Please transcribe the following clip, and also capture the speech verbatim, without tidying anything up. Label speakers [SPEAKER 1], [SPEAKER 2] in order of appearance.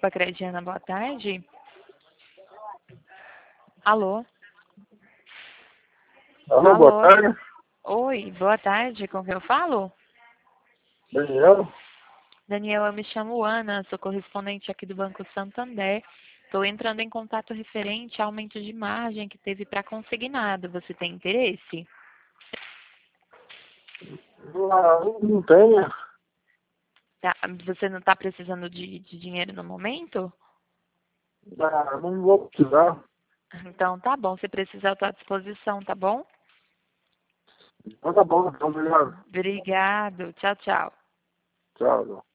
[SPEAKER 1] Copa Crediana, boa tarde. Alô?
[SPEAKER 2] Alô,
[SPEAKER 1] Alô?
[SPEAKER 2] boa tarde.
[SPEAKER 1] Oi, boa tarde, com quem eu falo?
[SPEAKER 2] Daniel.
[SPEAKER 1] Daniel, eu me chamo Ana, sou correspondente aqui do Banco Santander. Estou entrando em contato referente ao aumento de margem que teve para consignado. Você tem interesse?
[SPEAKER 2] Ah, não não tenho.
[SPEAKER 1] Tá, você não está precisando de, de dinheiro no momento?
[SPEAKER 2] Ah, não vou precisar.
[SPEAKER 1] Então tá bom, se precisar eu estou à disposição, tá bom?
[SPEAKER 2] Então tá bom, então, obrigado.
[SPEAKER 1] Obrigado, tchau, tchau.
[SPEAKER 2] Tchau.